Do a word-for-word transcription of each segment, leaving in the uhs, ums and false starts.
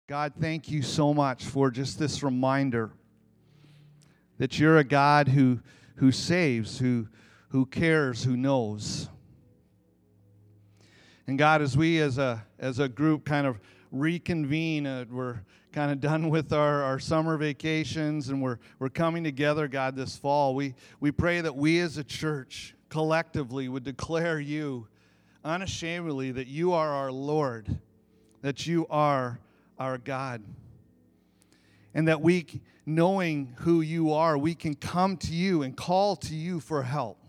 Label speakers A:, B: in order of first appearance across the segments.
A: God, thank you so much for just this reminder that you're a God who who saves, who who cares, who knows. And God, as we as a as a group kind of reconvene, uh, we're kind of done with our, our summer vacations, and we're we're coming together, God, this fall. We we pray that we as a church collectively would declare you unashamedly that you are our Lord, that you are our God. And that we, knowing who you are, we can come to you and call to you for help.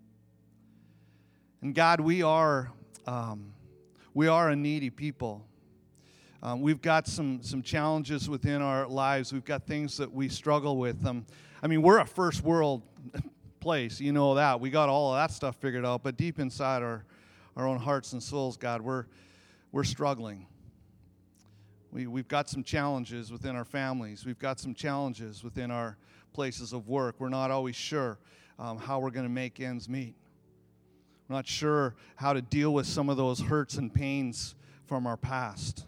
A: And God, we are um, we are a needy people. Um, we've got some some challenges within our lives. We've got things that we struggle with. Um, I mean, we're a first world place, you know that. We got all of that stuff figured out, but deep inside our our own hearts and souls, God, we're we're struggling. We, we've got some challenges within our families. We've got some challenges within our places of work. We're not always sure um, how we're going to make ends meet. We're not sure how to deal with some of those hurts and pains from our past.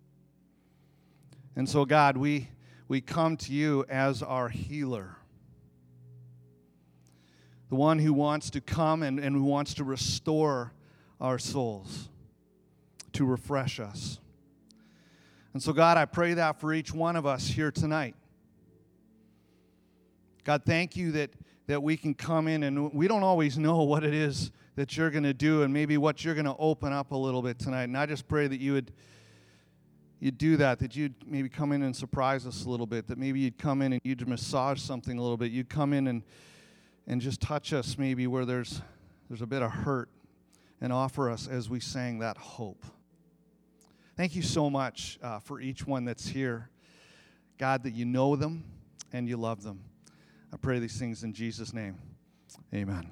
A: And so, God, we, we come to you as our healer, the one who wants to come and, and who wants to restore our souls, to refresh us. And so, God, I pray that for each one of us here tonight. God, thank you that, that we can come in, and we don't always know what it is that you're going to do and maybe what you're going to open up a little bit tonight. And I just pray that you would you'd do that, that you'd maybe come in and surprise us a little bit, that maybe you'd come in and you'd massage something a little bit. You'd come in and, and just touch us maybe where there's there's a bit of hurt and offer us, as we sang, that hope. Thank you so much uh, for each one that's here. God, that you know them and you love them. I pray these things in Jesus' name. Amen.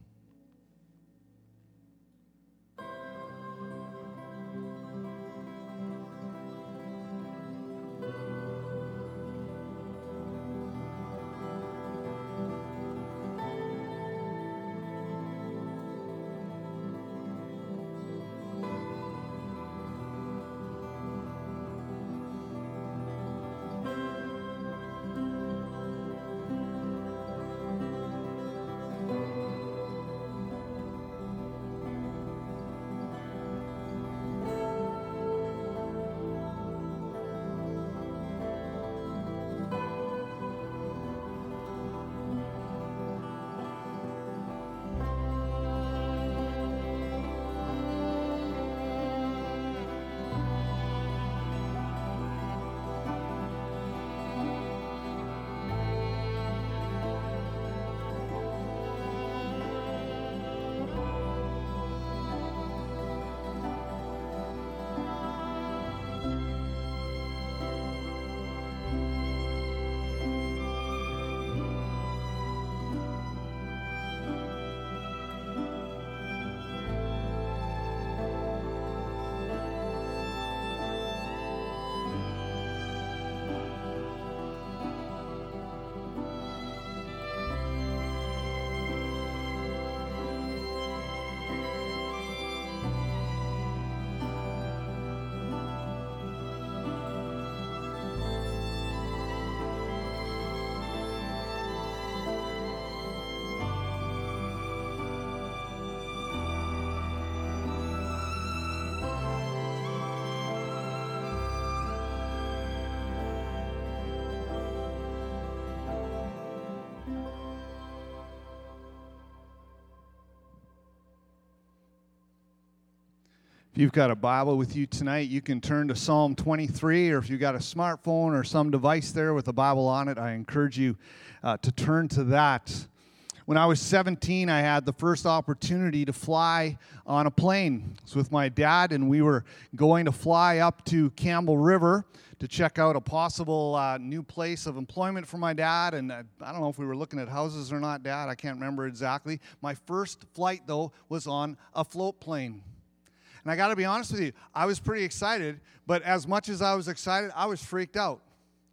A: If you've got a Bible with you tonight, you can turn to Psalm twenty-three, or if you've got a smartphone or some device there with a Bible on it, I encourage you uh, to turn to that. When I was seventeen, I had the first opportunity to fly on a plane. It was with my dad, and we were going to fly up to Campbell River to check out a possible uh, new place of employment for my dad. And uh, I don't know if we were looking at houses or not, Dad. I can't remember exactly. My first flight, though, was on a float plane. And I got to be honest with you, I was pretty excited, but as much as I was excited, I was freaked out.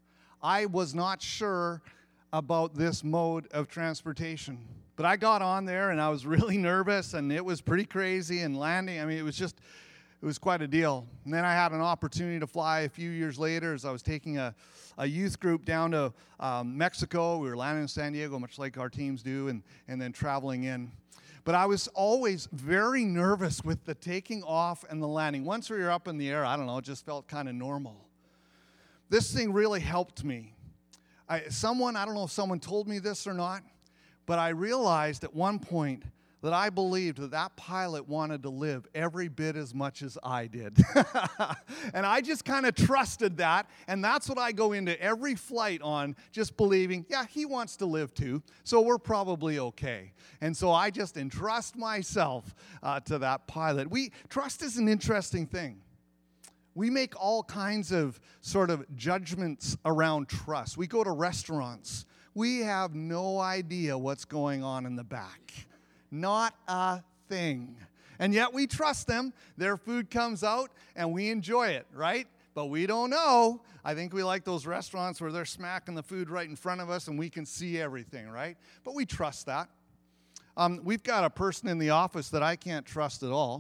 A: I was not sure about this mode of transportation. But I got on there, and I was really nervous, and it was pretty crazy, and landing, I mean, it was just it was quite a deal. And then I had an opportunity to fly a few years later as I was taking a, a youth group down to um, Mexico. We were landing in San Diego, much like our teams do, and, and then traveling in. But I was always very nervous with the taking off and the landing. Once we were up in the air, I don't know, it just felt kind of normal. This thing really helped me. I, someone, I don't know if someone told me this or not, but I realized at one point that I believed that that pilot wanted to live every bit as much as I did. And I just kind of trusted that, and that's what I go into every flight on, just believing, yeah, he wants to live too, so we're probably okay. And so I just entrust myself uh, to that pilot. We trust is an interesting thing. We make all kinds of sort of judgments around trust. We go to restaurants. We have no idea what's going on in the back. Not a thing. And yet we trust them. Their food comes out and we enjoy it, right? But we don't know. I think we like those restaurants where they're smacking the food right in front of us and we can see everything, right? But we trust that. Um, we've got a person in the office that I can't trust at all.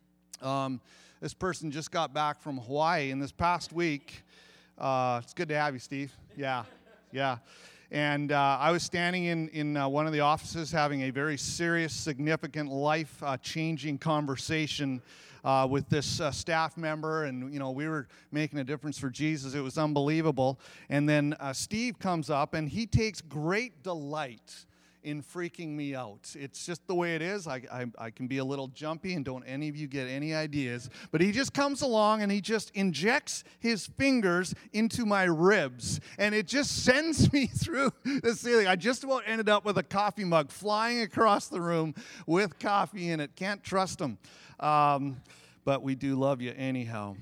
A: Um, this person just got back from Hawaii, and this past week, uh, it's good to have you, Steve. Yeah, yeah. And uh, I was standing in, in uh, one of the offices having a very serious, significant, life-changing uh, conversation uh, with this uh, staff member. And, you know, we were making a difference for Jesus. It was unbelievable. And then uh, Steve comes up, and he takes great delight in freaking me out. It's just the way it is. I, I, I can be a little jumpy, and don't any of you get any ideas. But he just comes along, and he just injects his fingers into my ribs, and it just sends me through the ceiling. I just about ended up with a coffee mug flying across the room with coffee in it. Can't trust him. Um, but we do love you anyhow.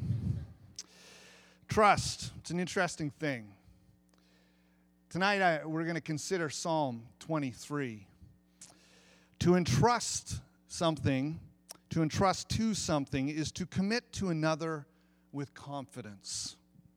A: Trust. It's an interesting thing. Tonight, I, we're going to consider Psalm twenty-three. To entrust something, to entrust to something, is to commit to another with confidence.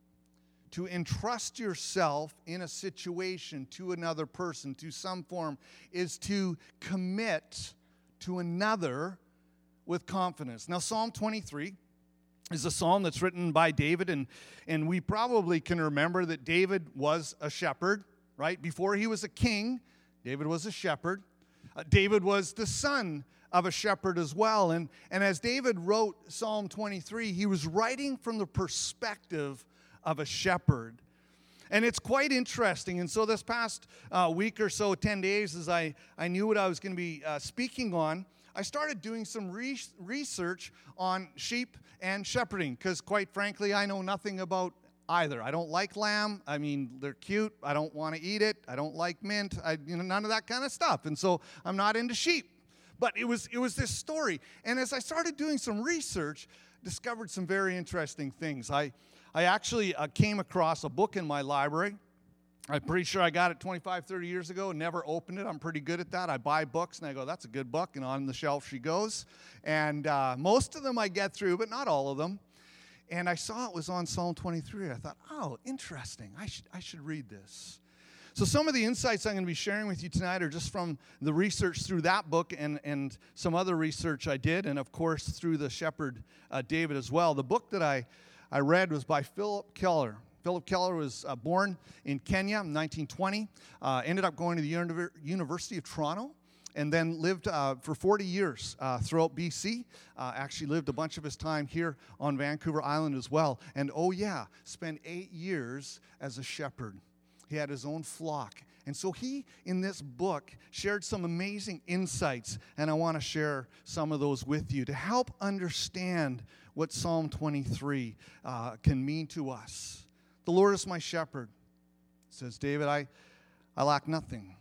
A: To entrust yourself in a situation to another person, to some form, is to commit to another with confidence. Now, Psalm twenty-three is a psalm that's written by David, and, and we probably can remember that David was a shepherd, right? Before he was a king, David was a shepherd. Uh, David was the son of a shepherd as well. And, and as David wrote Psalm twenty-three, he was writing from the perspective of a shepherd. And it's quite interesting. And so this past uh, week or so, ten days, as I, I knew what I was going to be uh, speaking on, I started doing some re- research on sheep and shepherding, because quite frankly, I know nothing about either. I don't like lamb. I mean, they're cute. I don't want to eat it. I don't like mint. I, you know, none of that kind of stuff. And so I'm not into sheep. But it was it was this story. And as I started doing some research, discovered some very interesting things. I, I actually uh, came across a book in my library. I'm pretty sure I got it twenty-five, thirty years ago, never opened it. I'm pretty good at that. I buy books, and I go, that's a good book, and on the shelf she goes. And uh, most of them I get through, but not all of them. And I saw it was on Psalm twenty-three. I thought, oh, interesting. I should, I should read this. So some of the insights I'm going to be sharing with you tonight are just from the research through that book and, and some other research I did, and, of course, through the shepherd uh, David as well. The book that I, I read was by Philip Keller. Philip Keller was uh, born in Kenya in nineteen twenty, uh, ended up going to the Uni- University of Toronto, and then lived uh, for forty years uh, throughout B C. Uh, actually lived a bunch of his time here on Vancouver Island as well. And oh yeah, spent eight years as a shepherd. He had his own flock. And so he, in this book, shared some amazing insights, and I want to share some of those with you to help understand what Psalm twenty-three uh, can mean to us. The Lord is my shepherd, says David. I, I lack nothing.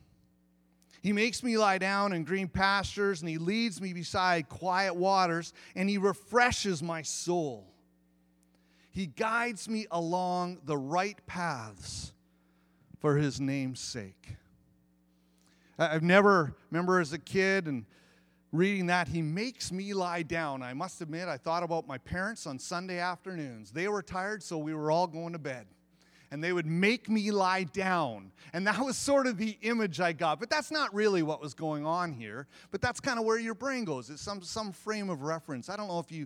A: He makes me lie down in green pastures, and he leads me beside quiet waters, and he refreshes my soul. He guides me along the right paths for his name's sake. I've never, remember as a kid and reading that, he makes me lie down. I must admit, I thought about my parents on Sunday afternoons. They were tired, so we were all going to bed. And they would make me lie down. And that was sort of the image I got. But that's not really what was going on here. But that's kind of where your brain goes. It's some, some frame of reference. I don't know if you,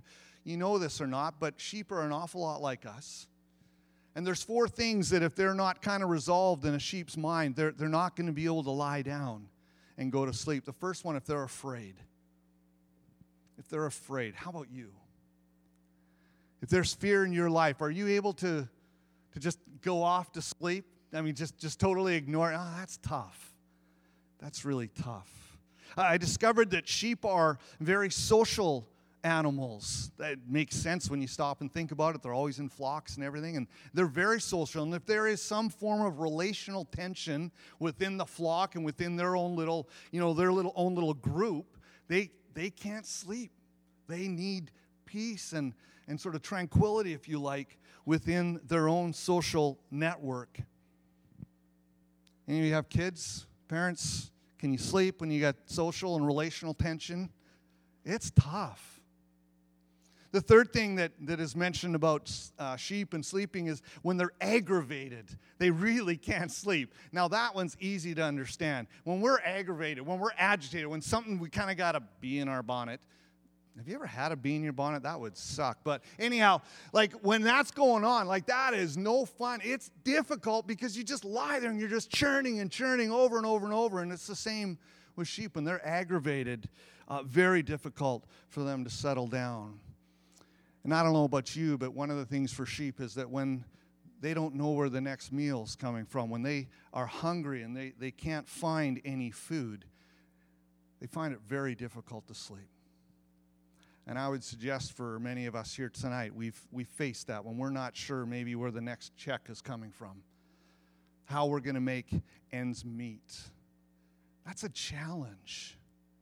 A: you know this or not, but sheep are an awful lot like us. And there's four things that if they're not kind of resolved in a sheep's mind, they're, they're not going to be able to lie down and go to sleep. The first one, if they're afraid. If they're afraid, how about you? If there's fear in your life, are you able to, to just go off to sleep? I mean, just, just totally ignore it. Oh, that's tough. That's really tough. I discovered that sheep are very social animals. That makes sense when you stop and think about it. They're always in flocks and everything, and they're very social. And if there is some form of relational tension within the flock and within their own little, you know, their little own little group, they they can't sleep. They need peace and, and sort of tranquility, if you like, within their own social network. And you have kids, parents, can you sleep when you got social and relational tension? It's tough. The third thing that, that is mentioned about uh, sheep and sleeping is when they're aggravated, they really can't sleep. Now, that one's easy to understand. When we're aggravated, when we're agitated, when something we kind of got a bee in our bonnet. Have you ever had a bee in your bonnet? That would suck. But anyhow, like when that's going on, like that is no fun. It's difficult because you just lie there and you're just churning and churning over and over and over. And it's the same with sheep. When they're aggravated, uh, very difficult for them to settle down. And I don't know about you, but one of the things for sheep is that when they don't know where the next meal's coming from, when they are hungry and they, they can't find any food, they find it very difficult to sleep. And I would suggest for many of us here tonight, we've we faced that when we're not sure maybe where the next check is coming from, how we're going to make ends meet. That's a challenge.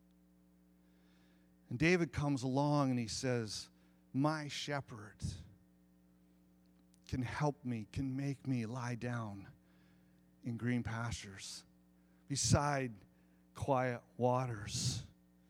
A: And David comes along and he says, my shepherd can help me, can make me lie down in green pastures, beside quiet waters.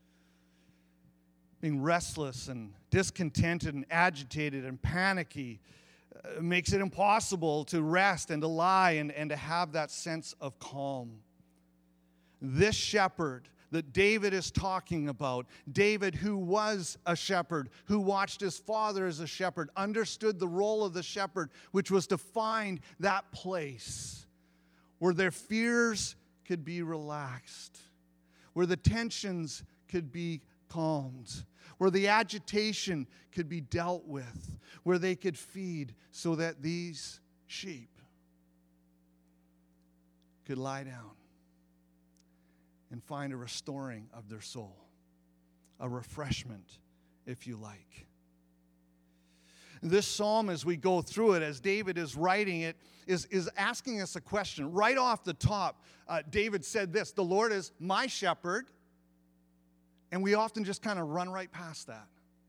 A: Being restless and discontented and agitated and panicky uh, makes it impossible to rest and to lie and, and to have that sense of calm. This shepherd that David is talking about, David, who was a shepherd, who watched his father as a shepherd, understood the role of the shepherd, which was to find that place where their fears could be relaxed, where the tensions could be calmed, where the agitation could be dealt with, where they could feed so that these sheep could lie down and find a restoring of their soul, a refreshment, if you like. This psalm, as we go through it, as David is writing it, is, is asking us a question. Right off the top, uh, David said this, the Lord is my shepherd, and we often just kind of run right past that.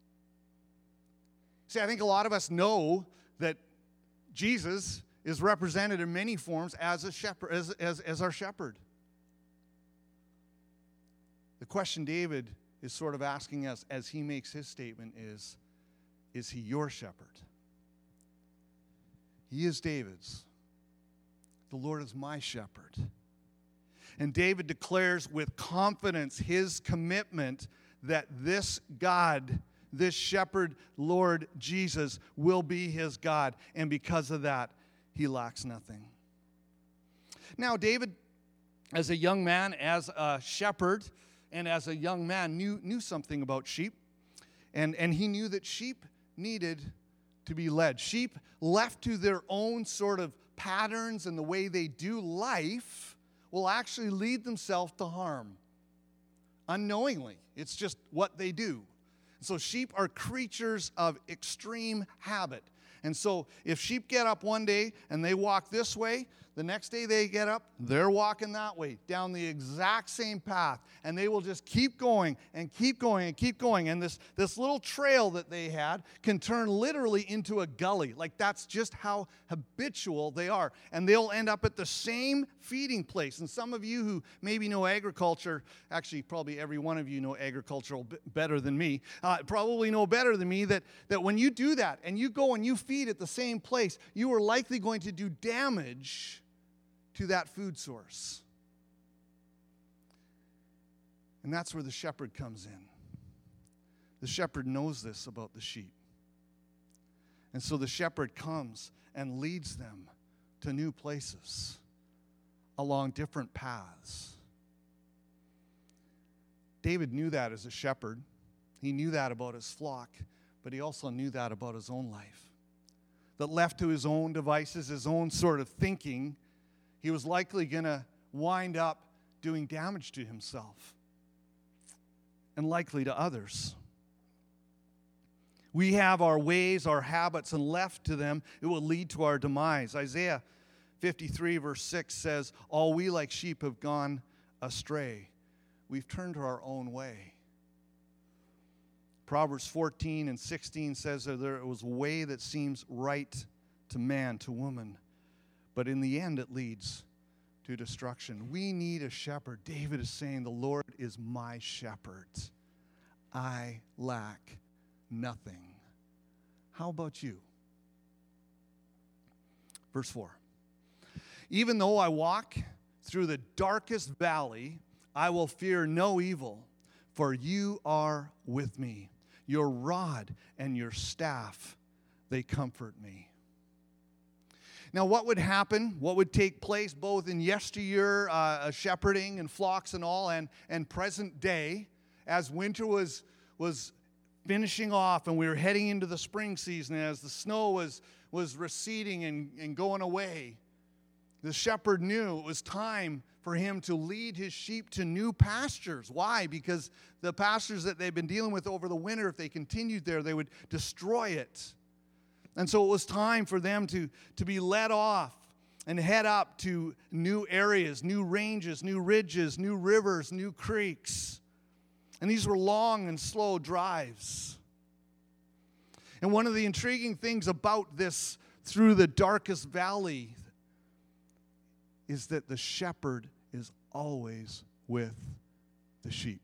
A: See, I think a lot of us know that Jesus is represented in many forms as a shepherd, as, as, as our shepherd. The question David is sort of asking us as he makes his statement is, is he your shepherd? He is David's. The Lord is my shepherd. And David declares with confidence his commitment that this God, this shepherd, Lord Jesus, will be his God. And because of that, he lacks nothing. Now, David, as a young man, as a shepherd, and as a young man, knew, knew something about sheep. And, and he knew that sheep needed to be led. Sheep, left to their own sort of patterns and the way they do life, will actually lead themselves to harm. Unknowingly. It's just what they do. So sheep are creatures of extreme habit. And so if sheep get up one day and they walk this way, the next day they get up, they're walking that way, down the exact same path. And they will just keep going and keep going and keep going. And this, this little trail that they had can turn literally into a gully. Like that's just how habitual they are. And they'll end up at the same feeding place. And some of you who maybe know agriculture, actually probably every one of you know agricultural b- better than me, uh, probably know better than me that, that when you do that and you go and you feed at the same place, you are likely going to do damage to that food source. And that's where the shepherd comes in. The shepherd knows this about the sheep. And so the shepherd comes and leads them to new places along different paths. David knew that as a shepherd. He knew that about his flock, but he also knew that about his own life. That left to his own devices, his own sort of thinking, he was likely going to wind up doing damage to himself and likely to others. We have our ways, our habits, and left to them, it will lead to our demise. Isaiah fifty-three, verse six says, all we like sheep have gone astray. We've turned to our own way. Proverbs fourteen and sixteen says that there was a way that seems right to man, to woman, but in the end it leads to destruction. We need a shepherd. David is saying, the Lord is my shepherd. I lack nothing. How about you? Verse four. Even though I walk through the darkest valley, I will fear no evil, for you are with me. Your rod and your staff, they comfort me. Now, what would happen, what would take place both in yesteryear uh, shepherding and flocks and all, and, and present day, as winter was, was finishing off and we were heading into the spring season, as the snow was, was receding and, and going away, the shepherd knew it was time for him to lead his sheep to new pastures. Why? Because the pastures that they've been dealing with over the winter, if they continued there, they would destroy it. And so it was time for them to, to be led off and head up to new areas, new ranges, new ridges, new rivers, new creeks. And these were long and slow drives. And one of the intriguing things about this through the darkest valley is that the shepherd is always with the sheep.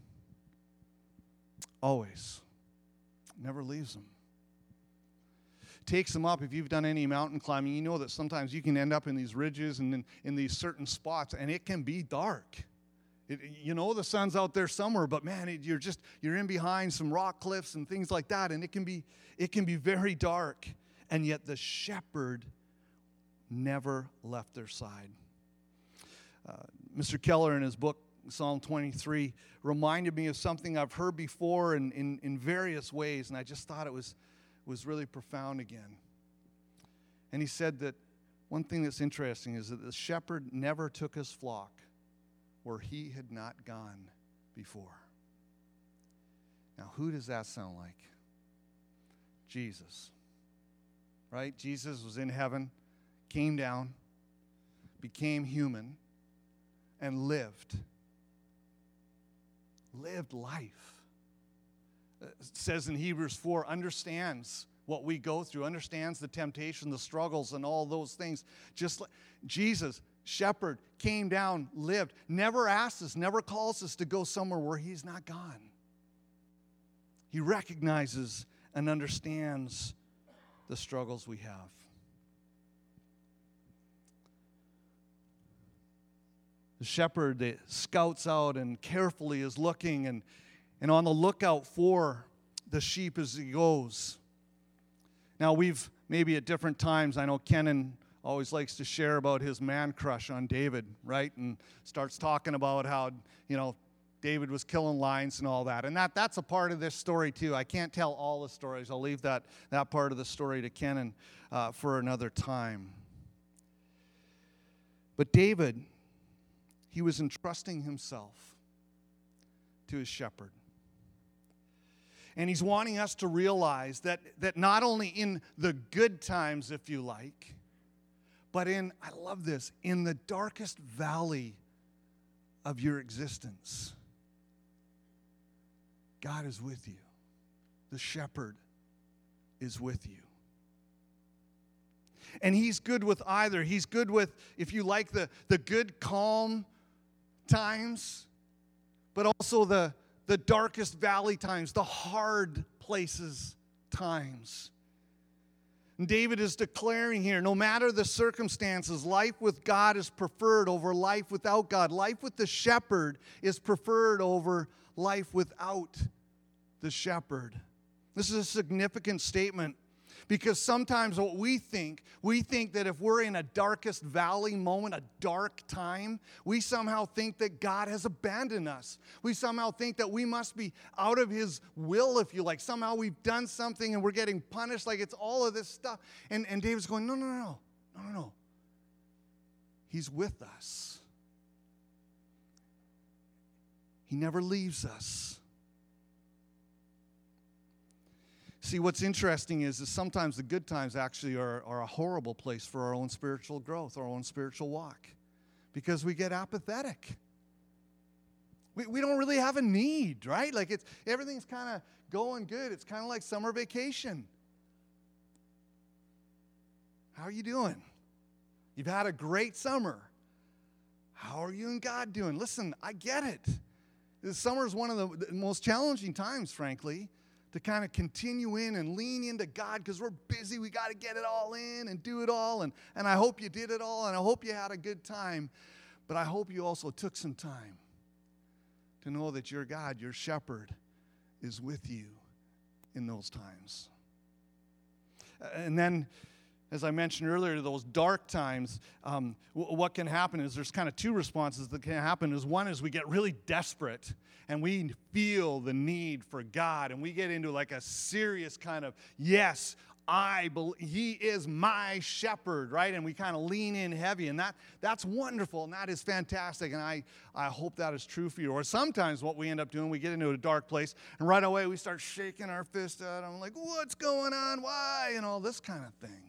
A: Always. Never leaves them. Takes them up. If you've done any mountain climbing, you know that sometimes you can end up in these ridges and in, in these certain spots, and it can be dark. It, you know the sun's out there somewhere, but man, it, you're just you're in behind some rock cliffs and things like that, and it can be it can be very dark. And yet the shepherd never left their side. Uh, Mister Keller, in his book Psalm twenty-three, reminded me of something I've heard before in, in, in various ways, and I just thought it was was really profound again. And he said that one thing that's interesting is that the shepherd never took his flock where he had not gone before. Now, who does that sound like? Jesus. Right? Jesus was in heaven, came down, became human, and lived. Lived life. It says in Hebrews four, understands what we go through, understands the temptation, the struggles, and all those things. Just like Jesus, shepherd, came down, lived, never asks us, never calls us to go somewhere where he's not gone. He recognizes and understands the struggles we have. The shepherd that scouts out and carefully is looking and, and on the lookout for the sheep as he goes. Now, we've maybe at different times, I know Kenan always likes to share about his man crush on David, right? And starts talking about how, you know, David was killing lions and all that. And that that's a part of this story, too. I can't tell all the stories. I'll leave that, that part of the story to Kenan uh, for another time. But David, he was entrusting himself to his shepherd. And he's wanting us to realize that, that not only in the good times, if you like, but in, I love this, in the darkest valley of your existence, God is with you. The shepherd is with you. And he's good with either. He's good with, if you like, the, the good, calm times, but also the, the darkest valley times, the hard places times. And David is declaring here, no matter the circumstances, life with God is preferred over life without God. Life with the shepherd is preferred over life without the shepherd. This is a significant statement Because sometimes what we think, we think that if we're in a darkest valley moment, a dark time, we somehow think that God has abandoned us. We somehow think that we must be out of his will, if you like. Somehow we've done something and we're getting punished, like it's all of this stuff. And, and David's going, no, no, no, no, no, no. He's with us. He never leaves us. See, what's interesting is, is sometimes the good times actually are, are a horrible place for our own spiritual growth, our own spiritual walk, because we get apathetic. We, we don't really have a need, right? Like it's everything's kind of going good. It's kind of like summer vacation. How are you doing? You've had a great summer. How are you and God doing? Listen, I get it. This summer is one of the, the most challenging times, frankly, to kind of continue in and lean into God because we're busy. We got to get it all in and do it all. And, and I hope you did it all, and I hope you had a good time. But I hope you also took some time to know that your God, your shepherd, is with you in those times. And then, as I mentioned earlier, those dark times, um, w- what can happen is there's kind of two responses that can happen. Is one is we get really desperate and we feel the need for God, and we get into like a serious kind of, yes, I believe he is my shepherd, right? And we kind of lean in heavy, and that that's wonderful, and that is fantastic, and I, I hope that is true for you. Or sometimes what we end up doing, we get into a dark place, and right away we start shaking our fist at him, like, what's going on? Why? And all this kind of thing.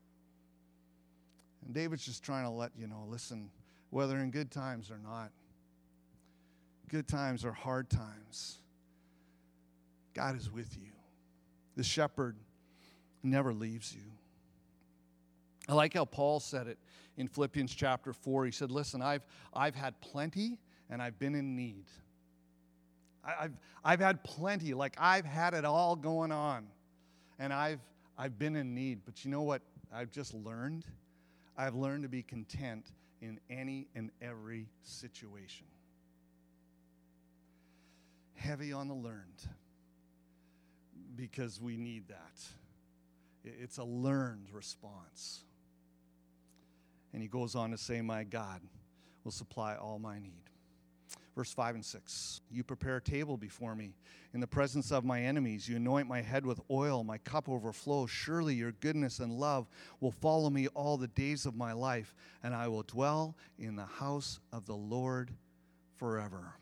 A: And David's just trying to let you know, listen, whether in good times or not, good times or hard times, God is with you. The shepherd never leaves you. I like how Paul said it in Philippians chapter four. He said, listen, I've, I've had plenty and I've been in need. I, I've, I've had plenty, like I've had it all going on. And I've, I've been in need. But you know what I've just learned? I've learned to be content in any and every situation. Heavy on the learned, because we need that. It's a learned response. And he goes on to say, my God will supply all my need. Verse five and six, you prepare a table before me in the presence of my enemies. You anoint my head with oil. My cup overflows. Surely your goodness and love will follow me all the days of my life, and I will dwell in the house of the Lord forever.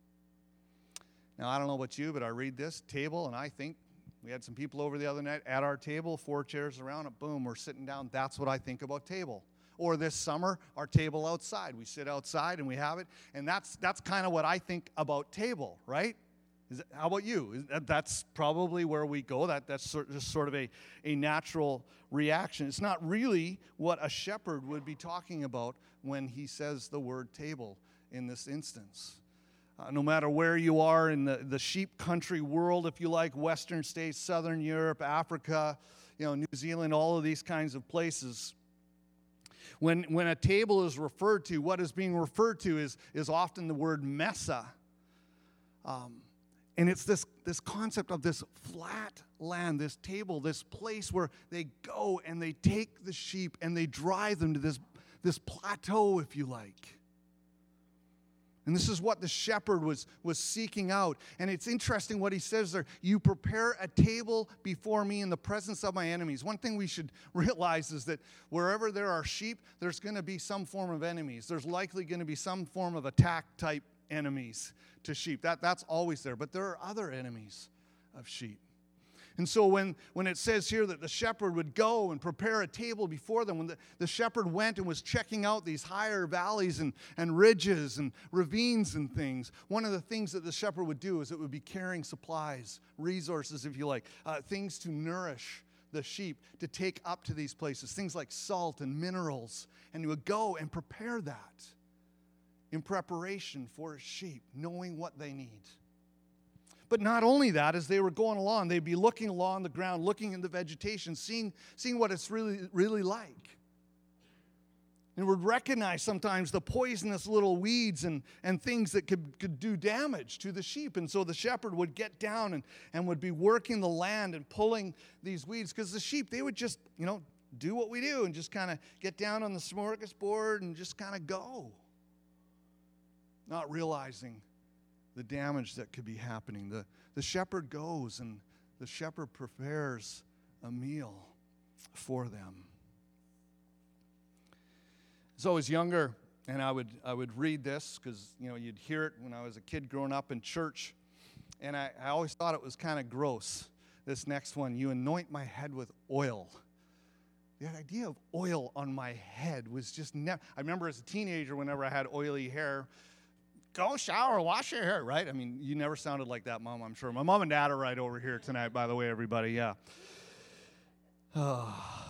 A: Now, I don't know about you, but I read this table, and I think we had some people over the other night at our table, four chairs around it, boom, we're sitting down. That's what I think about table. Or this summer, our table outside. We sit outside and we have it, and that's that's kind of what I think about table, right? Is it, how about you? Is that, that's probably where we go. That That's sort, just sort of a, a natural reaction. It's not really what a shepherd would be talking about when he says the word table in this instance. Uh, no matter where you are in the, the sheep country world, if you like, Western states, Southern Europe, Africa, you know, New Zealand, all of these kinds of places, When when a table is referred to, what is being referred to is, is often the word mesa. Um, and it's this, this concept of this flat land, this table, this place where they go and they take the sheep and they drive them to this, this plateau, if you like. And this is what the shepherd was, was seeking out. And it's interesting what he says there. You prepare a table before me in the presence of my enemies. One thing we should realize is that wherever there are sheep, there's going to be some form of enemies. There's likely going to be some form of attack type enemies to sheep. That, that's always there. But there are other enemies of sheep. And so when, when it says here that the shepherd would go and prepare a table before them, when the, the shepherd went and was checking out these higher valleys and, and ridges and ravines and things, one of the things that the shepherd would do is it would be carrying supplies, resources, if you like, uh, things to nourish the sheep to take up to these places, things like salt and minerals. And he would go and prepare that in preparation for his sheep, knowing what they need. But not only that, as they were going along, they'd be looking along the ground, looking in the vegetation, seeing, seeing what it's really, really like. and would recognize sometimes the poisonous little weeds and, and things that could, could do damage to the sheep. And so the shepherd would get down and, and would be working the land and pulling these weeds, because the sheep, they would just, you know, do what we do and just kind of get down on the smorgasbord and just kind of go, not realizing the damage that could be happening. The, the shepherd goes, and the shepherd prepares a meal for them. So I was younger, and I would I would read this because, you know, you'd hear it when I was a kid growing up in church, and I, I always thought it was kind of gross. This next one, you anoint my head with oil. The idea of oil on my head was just never. I remember as a teenager, whenever I had oily hair, go shower, wash your hair, right? I mean, you never sounded like that, Mom, I'm sure. My mom and dad are right over here tonight, by the way, everybody, yeah. Oh.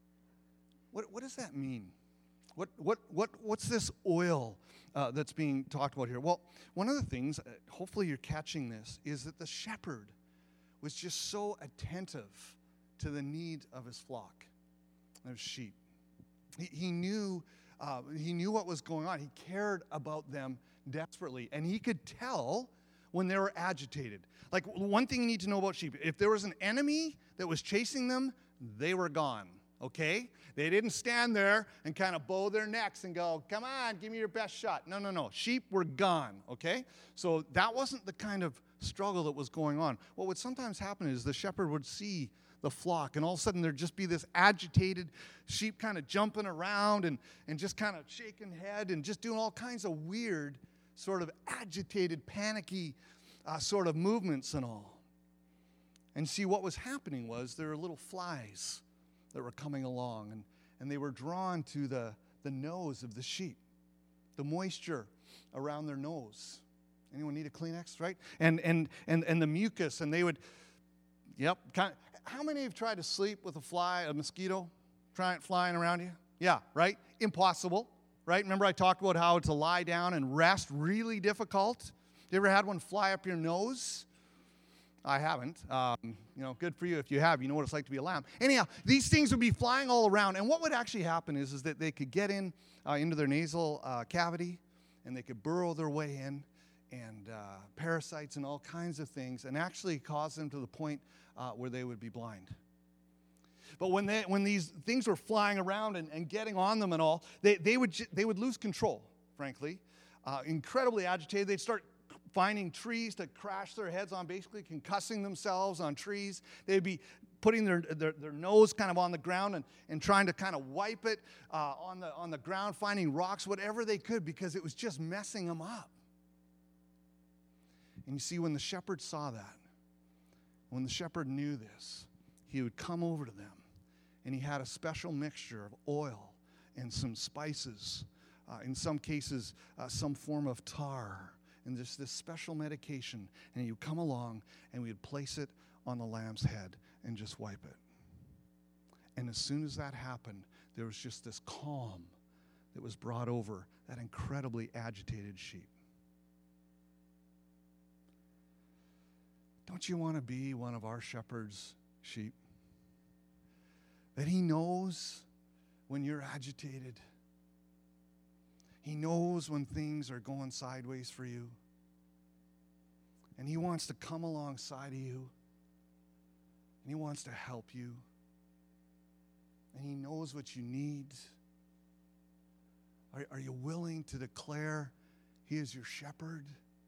A: What, what does that mean? What, what, what, what's this oil uh, that's being talked about here? Well, one of the things, uh, hopefully you're catching this, is that the shepherd was just so attentive to the need of his flock, of his sheep. He, he knew uh, he knew what was going on. He cared about them desperately, and he could tell when they were agitated. Like, one thing you need to know about sheep, if there was an enemy that was chasing them, they were gone, okay? They didn't stand there and kind of bow their necks and go, come on, give me your best shot. No, no, no. Sheep were gone, okay? So that wasn't the kind of struggle that was going on. What would sometimes happen is the shepherd would see the flock, and all of a sudden there'd just be this agitated sheep kind of jumping around and, and just kind of shaking head and just doing all kinds of weird sort of agitated, panicky uh, sort of movements and all. And see, what was happening was there were little flies that were coming along, and, and they were drawn to the, the nose of the sheep, the moisture around their nose. Anyone need a Kleenex, right? And and and and the mucus, and they would, yep. Kind of, how many have tried to sleep with a fly, a mosquito, trying flying around you? Yeah, right? Impossible, right? Remember I talked about how to lie down and rest, really difficult? You ever had one fly up your nose? I haven't. Um, you know, good for you if you have. You know what it's like to be a lamb. Anyhow, these things would be flying all around, and what would actually happen is, is that they could get in uh, into their nasal uh, cavity, and they could burrow their way in, and uh, parasites and all kinds of things, and actually cause them to the point uh, where they would be blind. But when they when these things were flying around and, and getting on them and all, they, they would they would lose control, frankly. Uh, incredibly agitated. They'd start finding trees to crash their heads on, basically concussing themselves on trees. They'd be putting their, their, their nose kind of on the ground and, and trying to kind of wipe it uh, on the on the ground, finding rocks, whatever they could, because it was just messing them up. And you see, when the shepherd saw that, when the shepherd knew this, he would come over to them, and he had a special mixture of oil and some spices, uh, in some cases, uh, some form of tar, and just this special medication, and he would come along, and we would place it on the lamb's head and just wipe it. And as soon as that happened, there was just this calm that was brought over that incredibly agitated sheep. Don't you want to be one of our shepherd's sheep? That he knows when you're agitated. He knows when things are going sideways for you. And he wants to come alongside of you. And he wants to help you. And he knows what you need. Are, are you willing to declare he is your shepherd?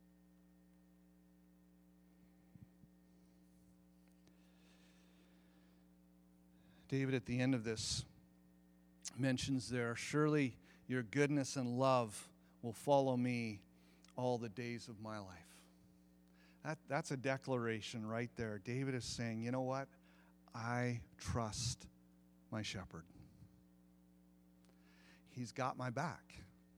A: David, at the end of this, mentions there, surely your goodness and love will follow me all the days of my life. That, that's a declaration right there. David is saying, you know what? I trust my shepherd. He's got my back.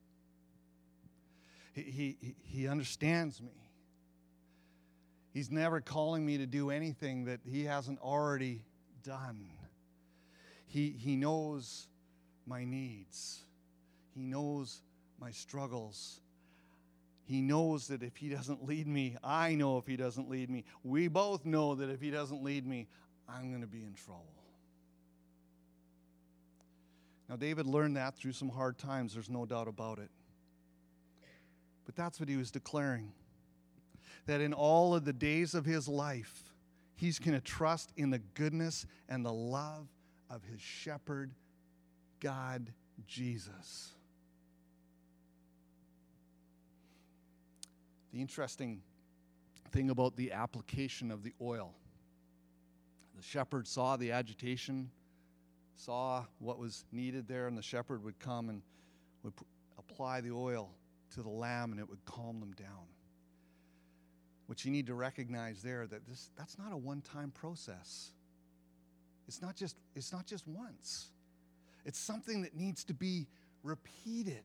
A: He, he, he understands me. He's never calling me to do anything that he hasn't already done. He, he knows my needs. He knows my struggles. He knows that if he doesn't lead me, I know if he doesn't lead me. We both know that if he doesn't lead me, I'm going to be in trouble. Now, David learned that through some hard times, there's no doubt about it. But that's what he was declaring. That in all of the days of his life, he's going to trust in the goodness and the love of his shepherd, God, Jesus. The interesting thing about the application of the oil. The shepherd saw the agitation, saw what was needed there, and the shepherd would come and would p- apply the oil to the lamb, and it would calm them down. What you need to recognize there, that this that's not a one-time process. It's not just it's not just once. It's something that needs to be repeated.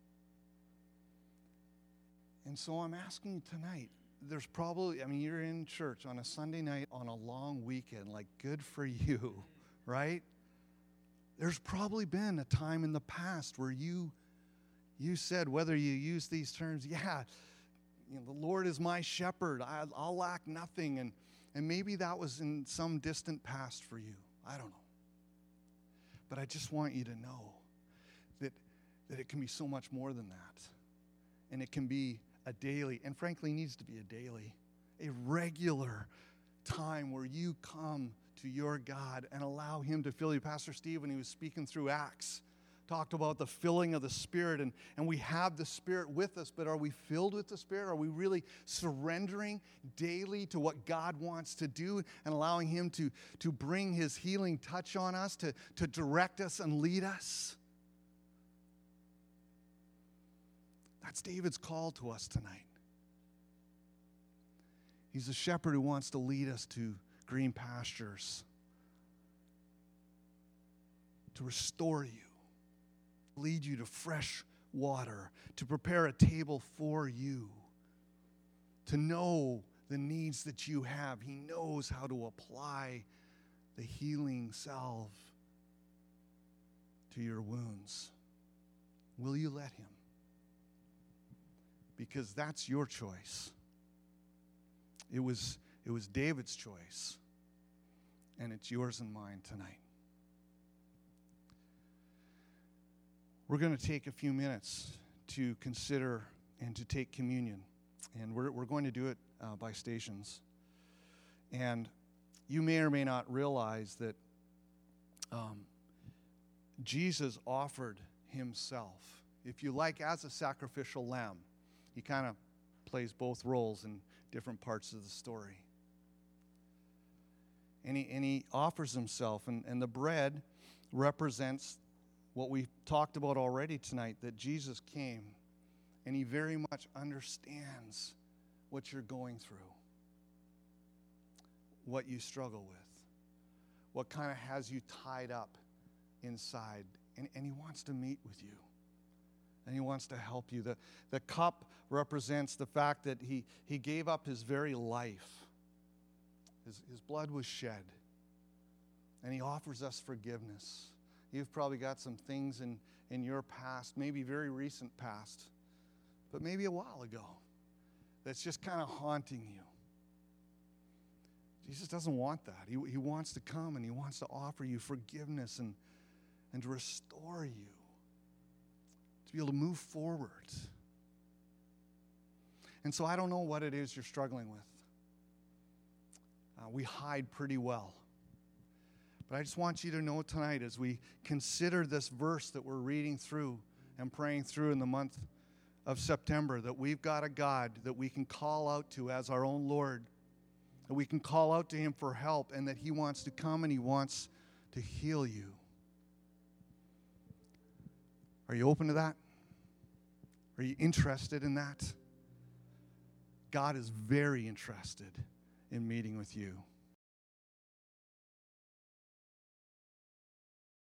A: And so I'm asking you tonight, there's probably, I mean, you're in church on a Sunday night on a long weekend, like, good for you, right? There's probably been a time in the past where you you said, whether you use these terms, yeah, you know, the Lord is my shepherd, I, I'll lack nothing, and, and maybe that was in some distant past for you. I don't know. But I just want you to know that, that it can be so much more than that. And it can be a daily, and frankly needs to be a daily, a regular time where you come to your God and allow him to fill you. Pastor Steve, when he was speaking through Acts, talked about the filling of the Spirit, and, and we have the Spirit with us, but are we filled with the Spirit? Are we really surrendering daily to what God wants to do and allowing him to, to bring his healing touch on us, to, to direct us and lead us? That's David's call to us tonight. He's a shepherd who wants to lead us to green pastures, to restore you, lead you to fresh water, to prepare a table for you, to know the needs that you have. He knows how to apply the healing salve to your wounds. Will you let him? Because that's your choice. It was, it was David's choice, and it's yours and mine tonight. We're going to take a few minutes to consider and to take communion, and we're, we're going to do it uh, by stations. And you may or may not realize that um, Jesus offered himself, if you like, as a sacrificial lamb. He kind of plays both roles in different parts of the story. And he, and he offers himself, and, and the bread represents what we talked about already tonight, that Jesus came, and he very much understands what you're going through, what you struggle with, what kind of has you tied up inside, and, and he wants to meet with you. And he wants to help you. The, the cup represents the fact that he, he gave up his very life. His, his blood was shed. And he offers us forgiveness. You've probably got some things in, in your past, maybe very recent past, but maybe a while ago, that's just kind of haunting you. Jesus doesn't want that. He, he wants to come and he wants to offer you forgiveness and, and to restore you, to be able to move forward. And so I don't know what it is you're struggling with. Uh, we hide pretty well. But I just want you to know tonight, as we consider this verse that we're reading through and praying through in the month of September, that we've got a God that we can call out to as our own Lord, that we can call out to him for help, and that he wants to come and he wants to heal you. Are you open to that? Are you interested in that? God is very interested in meeting with you.